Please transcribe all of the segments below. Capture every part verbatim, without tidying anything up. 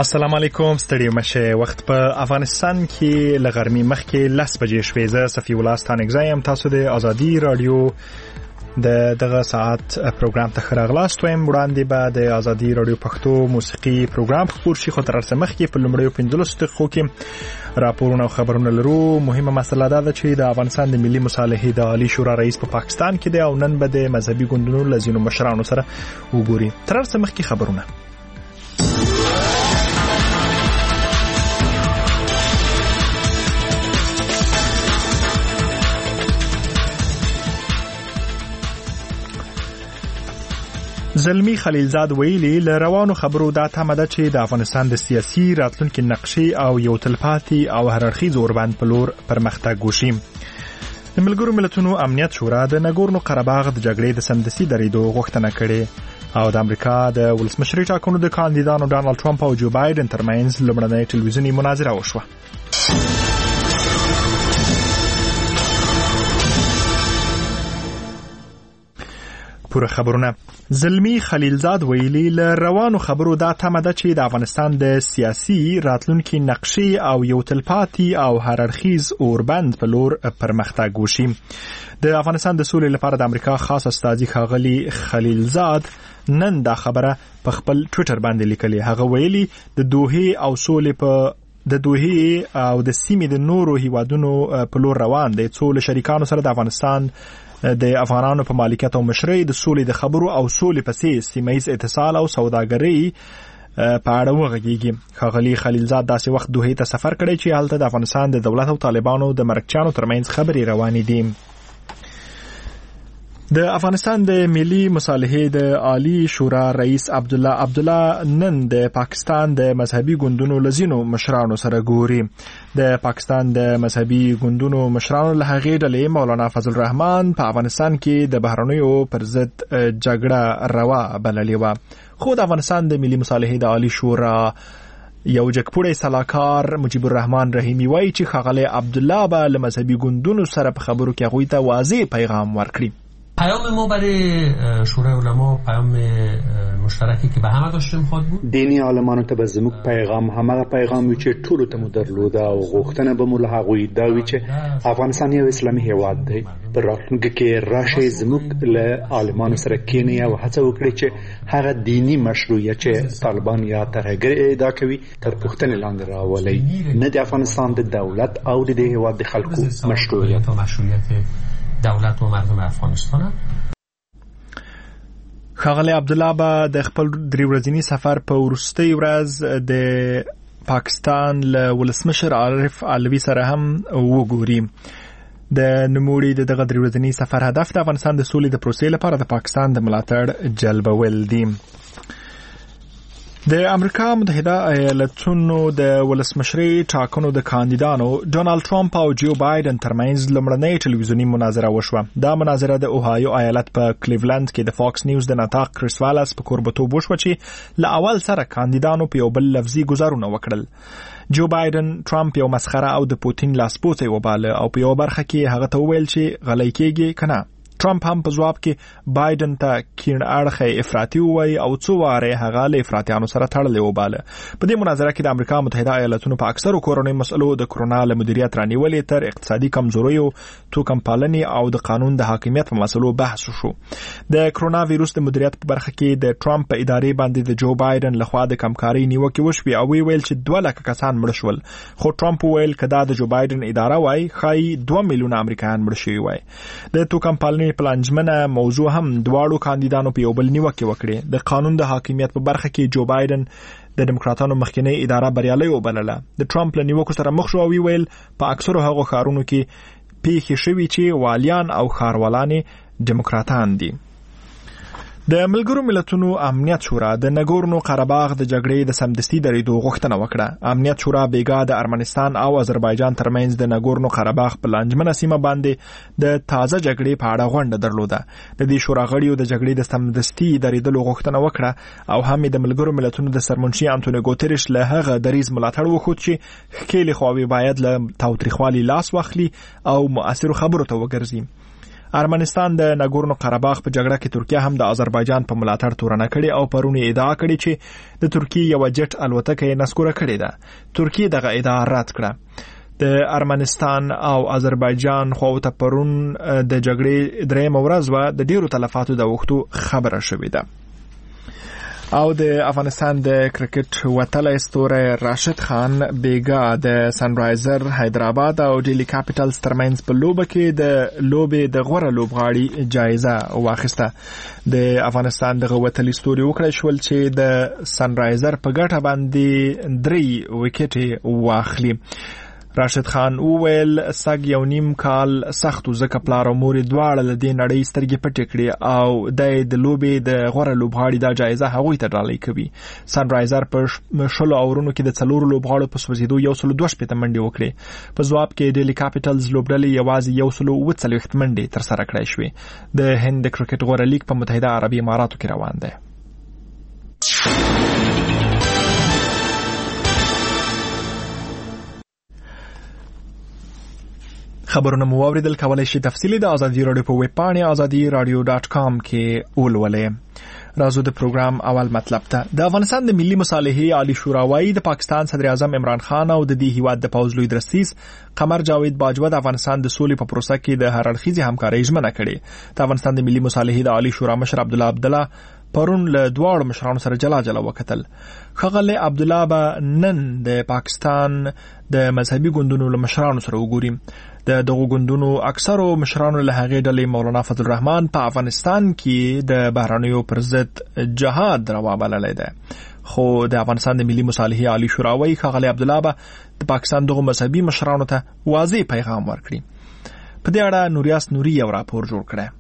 السلام علیکم، ستړي مشه. وخت په افغانستان کې ل غرمې مخکې لس بجې شوې. زه صفي الله ستانګزی یم. تاسو د ازادي رادیو د دغه ساعت پروګرام ته راغلاست. وایم وړاندې به د ازادي رادیو پښتو موسیقي پروګرام خپور شي، خو تر څه مخکې په لومړیو پنځلسو دقیقو کې راپورونه او خبرونه لرو. مهمه مسله دا ده چې د افغانستان د ملي مصالحې د عالی شورا رئیس په پا پاکستان کې دی او نن به د مذهبي ګوندونو له ځینو مشرانو سره وګوري. تر څه مخکې خبرونه. زلمی خلیلزاد ویلي ل روانو خبرو دا تمه ده چې د افغانستان د سیاسي راتلونکي نقشې او یو تلپاتې او هررخیز اوربند په لور پرمختګ وشي. د ملګرو ملتونو امنیت شورا د ناګورنو قرهباغ د جګړې د سمدستي درېدو غوښتنه کړې او د امریکا د ولسمشرۍ ټاکنو د کاندیدانو ډانلډ ټرمپ او جو بایدن ترمنځ لومړنۍ ټلویزیوني مناظره وشوه. پوره خبرونه. زلمی خلیلزاد ویلي ل روانو خبرو دا تمه ده چې د افغانستان د سیاسي راتلونکي نقشې او یو تلپاتې او هررخیز اوربند په لور پرمختګ وشي. د افغانستان د سولې لپاره د امریکا خاص استازي ښاغلي خلیلزاد نن دا خبره په خپل ټویټر باندې لیکلې. هغه ویلي د دوحې او سولې په د دوحې او د سیمې د نورو هیوادونو په لور روان دي. څو له شریکانو سره د افغانستان د افغانانو په مالکیت او مشرۍ د سولې د خبرو او سولې پسې سیمه‌ییز اتصال او سوداګرۍ په اړه وغږیږي. ښاغلي خلیلزاد داسې وخت دوحې ته سفر کړی چې هلته د افغانستان د دولت او طالبانو د مرکچیانو ترمنځ خبرې روانې دي. د افغانستان د ملي مصالحې د عالی شورا رئیس عبدالله عبدالله نن د پاکستان د مذهبي ګوندونو لزینو مشرانو سره ګوري. د پاکستان د مذهبي ګوندونو مشرانو له هغې ډلې مولانا فضل الرحمن په افغانستان کې د بهرنیو پر ضد جګړه روا بللې وه. خو د افغانستان د ملي مصالحې د عالی شورا یو جګپوړی سلاکار مجیب الرحمن رحیمی وایي چې ښاغلی عبدالله به له مذهبي ګوندونو سره په خبرو کې هغوی ته واضح پیغام ورکړي. پیام ما برای شورای علما پیام مشترکی که به همه داشتیم خواهد بود. دینی عالمانو ته به زموږ پیغام همغه پیغام وي چې ټولو ته مو درلوده او غوښتنه به مو له هغوی دا وي چې افغانستان یو اسلامي هیواد دی. په راتلونکي کې راشئ زموږ له عالمانو سره کښېنئ او هڅه وکړئ چې هغه دینی مشروعیت چې طالبان یا ترهګر ادعا کوي تر پوښتنې لاندې راولئ، نه د افغانستان د دولت او د دې هیواد د خلکو مشروعیت دولت و مردم افغانستان. ښاغلی عبدالله به د خپل درې ورځني سفر په وروستۍ ورځ د پاکستان له ولسمشر عارف علوي سره هم وګوري. د نوموړي د دغه درې ورځني سفر هدف د افغانستان د سولې د پروسې لپاره د پاکستان د ملاتړ جلبول دي. د امریکا متحده ایالتونو د ولسمشرۍ ټاکنو د کاندیدانو ډانلډ ټرمپ او جو بایدن ترمنځ لومړنۍ ټلویزیوني مناظره وشوه. دا مناظره د اوهایو ایالت په کلیولند کې د فاکس نیوز د نطاق کریس والس په کوربتوب وشوه چې له اول سره کاندیدانو په یو بل لفظي ګزارونه وکړل. جو بایدن ټرمپ یو مسخره او د پوتین لاسپوڅی وباله او په یو برخه کې هغه ته وویل چې غلی کېږي که نه. ټرمپ هم په ځواب کې بایدن ته کیڼ اړخی افراطي ووایي او څو واره هغه له افراطیانو سره تړلی وباله. په دې مناظره کې د امریکا متحده ایالتونو په اکثرو کورنیو مسئلو د کرونا له مدیریت رانیولې تر اقتصادي کمزوریو، توکم پالنې او د قانون د حاکمیت په مسئلو بحث وشو. د کرونا ویروس د مدیریت په برخه کې د ټرمپ په ادارې باندې د جو بایدن لخوا د کمکارۍ نیوکې وشوې او وی ویل چې دوه لکه کسان مړه شول. خو ټرمپ وویل که دا د جو بایدن اداره وای ښایي دوه میلیونه امریکایان مړه شوي وای. د توکم پالنې پلانجمنه موضوع هم دواړو کاندیدانو په یو بل نیوکې وکړې. د قانون د حاکمیت په برخه کې جو بایدن د دموکراتانو مخکنۍ اداره بریالۍ وبلله. د ټرمپ له نیوکو سره مخ شو او ویل په اکثرو هغو ښارونو کې پیښې شوي چې والیان او ښاروالانې دموکراتان دي. د ملګرو ملتونو امنیت شورا د ناګورنو قرهباغ د جګړې د سمدستي درېدو غوښتنه وکړه. امنیت شورا بیګا د ارمنستان او آذربایجان ترمنځ د ناګورنو قرهباغ په لانجمنه سیمه باندې د تازه جګړې په اړه غونډه درلوده. د دې شورا غړیو د جګړې د سمدستي درېدلو غوښتنه وکړه او هم د ملګرو ملتونو د سرمنشي انټونیو ګوتریش له هغه دریځ ملاتړ وکړ چې ښکېلې خواوې باید له تاوتریخوالي لاس واخلي او مؤثرو خبرو ته وګرځي. ارمنستان د ناګورنو قرهباغ په جګړه کې ترکیه هم د آذربایجان په ملاتړ تورنه کړې او پرونی ادعا کړې چې د ترکیه یو جټ الوتکه نسکوره کړې ده. ترکیه دغه ادعا رد کړه. د ارمنستان او آذربایجان خو ته پرون د جګړې درېم ورځ و د ډیرو تلفاتو د وختو خبره شوې ده. او د افغانستان د کرکټ وتلی ستوری راشد خان بیګا د سنرایزر حیدرآباد او ډیلی کاپیټلز ترمنځ په لوبه کې د لوبې د غوره لوبغاړي جایزه واخیسته. د افغانستان د وتلی ستوري وکړی شول چې د سنرایزر په ګټه باندې درې وکټې واخلي. راشد خان وویل سګ یو نیم کال سختو زکه پلار او مور دواړه له دې نړۍ سترګې پټې کړې او د لوبې د غوره لوبغاړي د جایزه هغوی ته ډالۍ کوي. سنرایزر په شلو اورونو کې د څلورو لوبغاړو په سوځېدو یو سل دوه شپېته منډې وکړې. په ځواب کې ډیلی کاپیټلز لوبډلې یوازې یو سل اووه څلوېښت منډې ترسره کړې شوې. د هند د کرکټ غوره لیګ په متحده عربي اماراتو کې روان دی. خبرونه مو واوریدل. کولای شئ تفصیلی د ازادي رادیو په ویب پاڼه ازادي رادیو ډاټ کام کې ولولئ. راځو د پروګرام اول مطلب ته. د افغانستان د ملي مصالحې عالی شورا وايي د پاکستان صدر اعظم عمران خان او د دې هیواد د پوز لوی درستیز قمر جاوید باجوه د افغانستان د سولې په پروسه کې د هر اړخیزې همکارۍ ژمنه کړې. د افغانستان د ملي مصالحې د عالی شورا مشر عبد الله عبدالله پرون له دواړو مشرانو سره جلا جلا وکتل. ښاغلی عبدالله به نن د پاکستان د مذهبي ګوندونو له مشرانو سره وګوري. د دغو ګوندونو اکثرو مشرانو له هغې ډلې مولانا فضل الرحمن په افغانستان کې د بهرنیو پر ضد جهاد روا بللی دی. خو د افغانستان د ملي مصالحې عالی شورا وايي ښاغلی عبدالله به د پاکستان دغو مذهبي مشرانو ته واضح پیغام ورکړي. په دې اړه نوریاس نوري یو راپور جوړ کړی.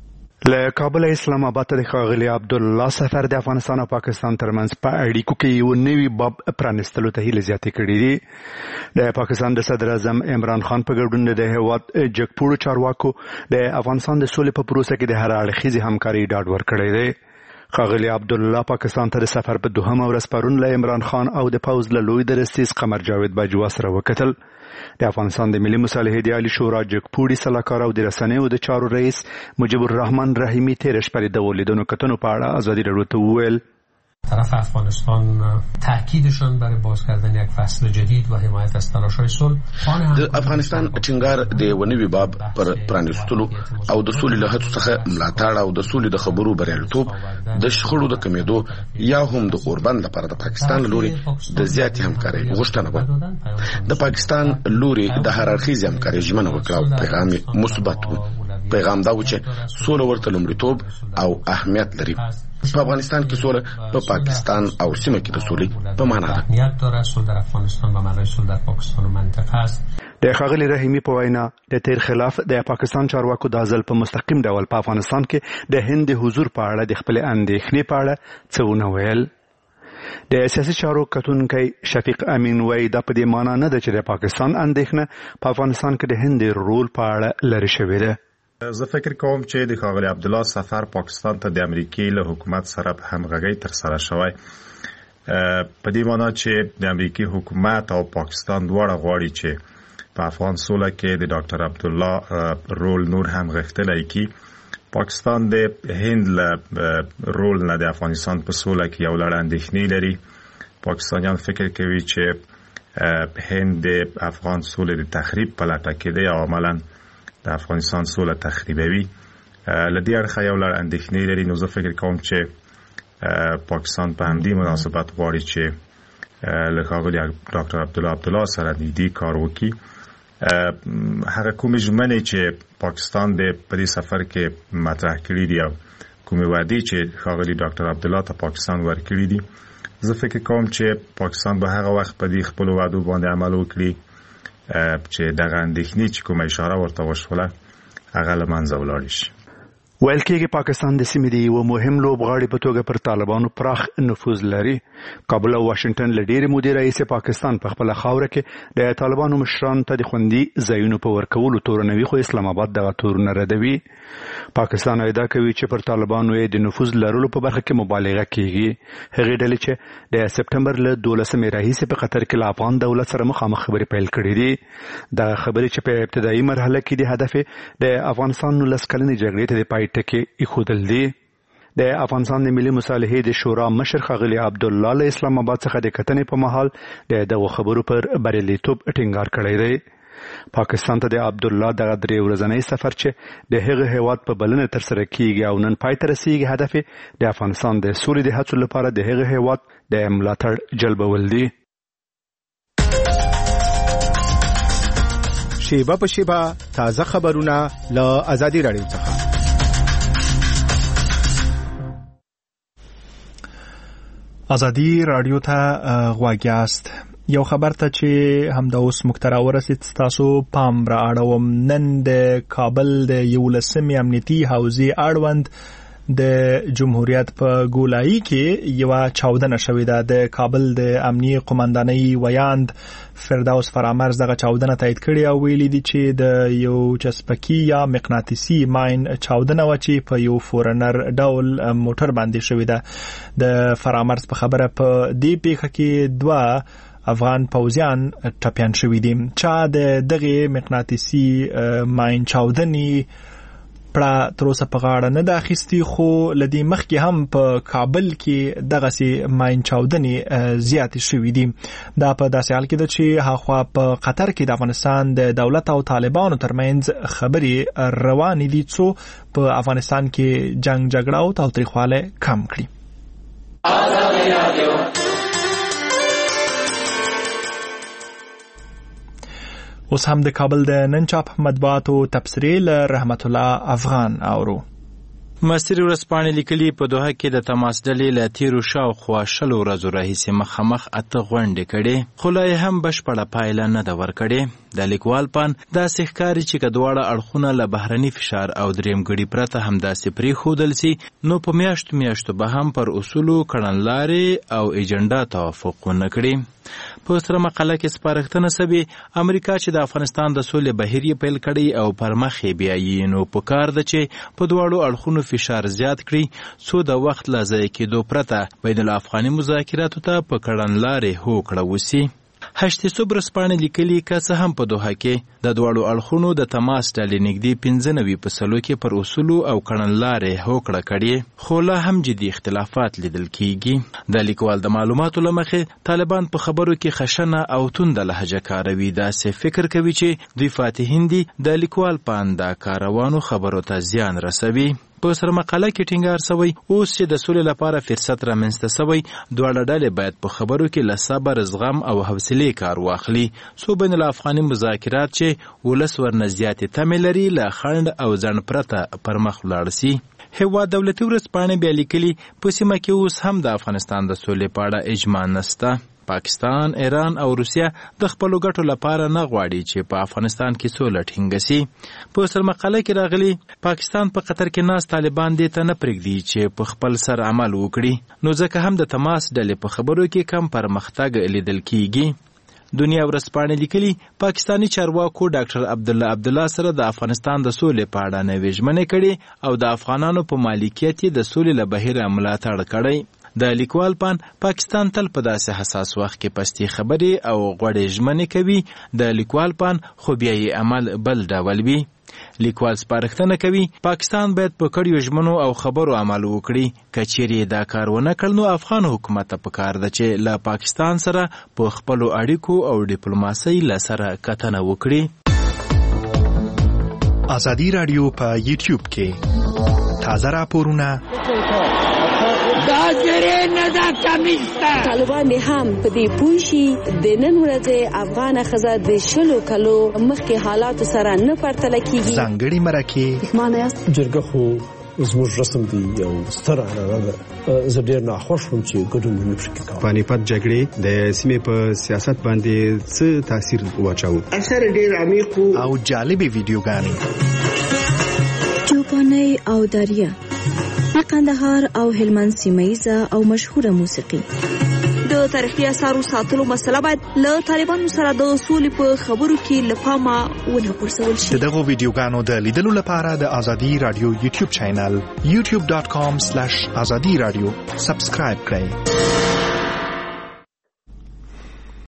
له کابل اسلام آباد ته د ښاغلي عبدالله سفر د افغانستان او پاکستان ترمنځ په اړیکو کې یو نوی باب پرانستلو ته هیله زیاتې کړې دي. د پاکستان د صدر اعظم عمران خان په ګډون د هیواد جګپوړو چارواکو د افغانستان د سولې په پروسه کې د هر اړخیزې همکارۍ ډاډ ورکړی دی. ښاغلي عبدالله پاکستان ته د سفر په دوهمه ورځ پرون له عمران خان او د پوز له لوی درستیز قمر جاوید باجوه سره وکتل. د افغانستان د ملي مصالحې د عالی شورا جګپوړي سلاکار او د رسنیو د چارو رئیس مجيب الرحمن رحیمی تیر شپه د ولیدونو کتنو په اړه ازادي رادیو ته وویل طرف افغانستان تاکیدشان برای باز کردن یک فصل جدید و حمایت از تلاش‌های صلح د افغانستان ټینګار د ونوي باب پر پرانیستلو او د سولې له هڅو څخه ملاتړ او د سولې د خبرو بریالیتوب د شخړو د کمیدو یا هم د قربان لپاره د پاکستان لوري د زیاتې همکارۍ غوښتنه وکړه. د پاکستان لوري د هر اړخیزې همکارۍ ژمنه وکړه او پیغام مثبت و. پیغام دا و چې سوله ورته لومړیتوب او اهمیت لري. په افغانستان کې سوله په پاکستان او سیمه کې د سولې په معنا ده. اهمیت داره سوله در افغانستان و معنای سوله در پاکستان و منطقه است. د ښاغلي رحیمی په وینا د تیر خلاف د پاکستان چارواکو د ځل په مستقیم ډول په افغانستان کې د هند حضور په اړه د خپل اندېښنې په اړه څه ونه ویل. د سیاسي چارو کتونکی شفیق امین وایي دا په دې معنا نه ده چې د پاکستان اندېښنه په افغانستان کې د هند رول په اړه لرې شوې ده. زه فکر کوم چې د ښاغلي عبدالله سفر پاکستان ته د امریکای له حکومت سره په همغږۍ تر سره شوی. په دې معنی چې د امریکای حکومت او پاکستان دواړه غواړي چې په افغان سوله کې د ډاکټر عبدالله رول نور هم غښتلی کی. پاکستان د هند له رول نه د افغانستان په سوله کې یو لړ اندېښنې لري. پاکستانیان فکر کوي چې هند د افغان سولې د تخریب په لټه کې دی او عملاً د افغانستان سوله تخریبوي. لدې اړخه یو لړ اندېښنې لري. نو زه فکر کوم چې پاکستان په همدې مناسبت غواړي چې له ښاغلي ډاکټر عبدالله عبدالله سره نږدې کار وکړي. هغه کومې ژمنې چې پاکستان د په دې سفر کې مطرح کړي دي او کومې وعدې چې ښاغلي ډاکټر عبدالله ته پاکستان ورکړي دي، زه فکر کوم چې پاکستان به هغه وخت په دې خپلو وعدو باندې عمل وکړي چې دغه اندېښنې چې کومه اشاره ورته وشوله هغه له منځه ولاړې شي. ویل کېږي پاکستان د سیمې د یو مهم لوبغاړي په توګه پر طالبانو پراخ نفوذ لري. کابل او واشنگټن له ډېرې مودې راهیسې پاکستان په خپله خاوره کې د طالبانو مشرانو ته د خوندي ځایونو په ورکولو تورنوي، خو اسلام آباد دغه تورونه ردوي. پاکستان ادعا کوي چې پر طالبانو یې د نفوذ لرلو په برخه کې مبالغه کېږي. هغې ډلې چې د سپټمبر له دولسمې راهیسې په قطر کې له افغان دولت سره مخامخ خبرې پیل کړې دي. دغه خبرې چې په ابتدایي مرحله کې د هدف د افغانستان نولس کلنې جګړې ته د پای ټکی ایښودل دي. د افغانستان د ملي مصالحې د شورا مشر ښاغلي عبدالله له اسلام آباد څخه د کتنې په مهال د دغو خبرو پر بریالیتوب ټینګار کړی دی. پاکستان ته د عبدالله دغه درې ورځنی سفر چې د هغه هیواد په بلنه ترسره کیږي او نن پای ته رسیږي هدف د افغانستان د سولې د هڅو لپاره د هغه هیواد د ملاتړ جلبول دي. شیبه په شیبه تازه خبرونه له آزادي راډیو څخه. آزادي راډیو ته غواړئ یاست. یو خبر ته چې همدا اوس مخترا ورسید تاسو پام را اړوم. نن د کابل د یولسمې امنیتي حوزې اړوند د جمهوریت په ګولایي کې یو چاودنه شوې ده. د کابل د امنیي قومندانۍ ویاند فردوس فرامرز دغه چاودنه تایید کړې او ویلي دي چې د یو چسپکي یا مقناطیسي ماین چاودنه و چې په یو فورنر ډول موټر باندې شوې ده. د فرامرز په خبره په دې پیښه کې دوه افغان پوځیان ټپیان شوي دي. چا د دغه مقناطیسي ماین چاودنې پړه تر اوسه په غاړه نه ده اخیستې، خو له دې مخکې هم په کابل کې دغسې ماین چاودنې زیاتې شوي دي. دا په داسې حال کې ده چې هاخوا په قطر کې د افغانستان د دولت او طالبانو ترمنځ خبرې روانې دي څو په افغانستان کې جنگ جګړه او تاوتریخوالی کم کړي. اوس هم د کابل د نن چاپ مطبوعاتو تبصرې له رحمت الله افغان اورو. مصري ورځپاڼې لیکلي په دوحه کې د تماس ډلې له تیرو شاوخوا شلو ورځو راهیسې مخامخ اته غونډې کړې، خو لا یې هم بشپړه پایله نه ده ورکړې. د لیکوال پان داسې ښکاري چې که دواړه اړخونه له بهرني فشار او درېمګړي پرته همداسې پرېښودل سي، نو په میاشتو میاشتو به هم پر اصولو کړنلارې او ایجنډا توافق ونه کړي. په سره مقاله کې سپارښتنه سوې امریکا چې د افغانستان د سولې بهیر یې پیل کړی او پر مخ یې بیایي، نو پکار ده چې په دواړو اړخونو فشار زیات کړي څو د وخت له ضایع کېدو پرته بین الافغاني مذاکراتو ته په کړنلارې هوکړه وسي. هشتې صبح ورځپاڼې لیکلي که څه هم په دوحه کې د دواړو اړخونو د تماس ډلې نږدې پنځه نوي په سلو کې پر اصولو او کړنلارې هوکړه کړې، خو لا هم جدي اختلافات لیدل کیږي. د لیکوال د معلوماتو له مخې طالبان په خبرو کې خشنه او تونده لهجه کاروي. داسې فکر کوي چې دوی فاتحین دي. د لیکوال پان دا کاروانو خبرو ته زیان رسوي. په سره مقاله کې ټینګار سوی اوس چې د سولې لپاره فرصت رامنځته سوی، دواړه ډلې باید په خبرو کې له صبر، زغم او حوصلې کار واخلي څو بین الافغاني مذاکرات چې ولس ورنه زیاتې تمې لري له خنډ او ځنډ پرته پر مخ ولاړ سي. هیواد دولتي ورځپاڼې بیا لیکلي په سیمه کې اوس هم د افغانستان د سولې په اړه اجماع نسته. پاکستان، ایران او روسیه د خپلو ګټو لپاره نه غواړي چې په افغانستان کې سوله ټینګه سي. په سرمقاله کې راغلي پاکستان په قطر کې ناست طالبان دې ته نه پرېږدي چې په خپل سر عمل وکړي، نو ځکه هم د تماس ډلې په خبرو کې کم پرمختګ لیدل کیږي. دنیا ورځپاڼې لیکلي پاکستانی چارواکو ډاکټر عبدالله عبدالله سره د افغانستان د سولې په اړه نوې ژمنې کړي او د افغانانو په مالکیت یې د سولې له بهیره ملاتړ کړی. د لیکوال پان پاکستان تل په داسې حساس وخت کې پستې خبرې او غوړې ژمنې کوي. د لیکوال پان خو بیا یې عمل بل ډول وي. لیکوال سپارښتنه کوي پاکستان باید په کړیو ژمنو او خبرو عمل وکړي. که چیرې دا کار ونه کړ، نو افغان حکومت ته پکار ده چې له پاکستان سره په خپلو اړیکو او ډیپلوماسۍ له سره کتنه وکړي. آزادي راډیو په یوټیوب کې تازه راپورونه طالبان هم په دې پوه شي د نن ورځې افغان ښځه د شلو کلو مخکې حالاتو سره نه پرتله کیږي. ځانګړي مرکې پښمانه یاست؟ جرګه خو زموږ رسم دی یو ستر عنعنه ده. زه ډېر ناخوښ وم چې ګډون مې نه شي کولی. پانیپت جګړې د سیمې په سیاست باندې څه تاثیر واچاوه؟ اثر ډېر عمیق او جالبې ویډیوګانې افغاني او داریه، د قندهار او هلمند سیمه‌ایزه او مشهوره موسیقي. د تاریخي اثارو ساتلو مسله باید له طالبانو سره د سولې په خبرو کې له پامه ونه غورځول شي. دغه ویډیوګانو د لیدلو لپاره د ازادي رادیو یوټیوب چینل یوټیوب ډاټ کام سلیش ازادي رادیو سبسکرایب کړئ.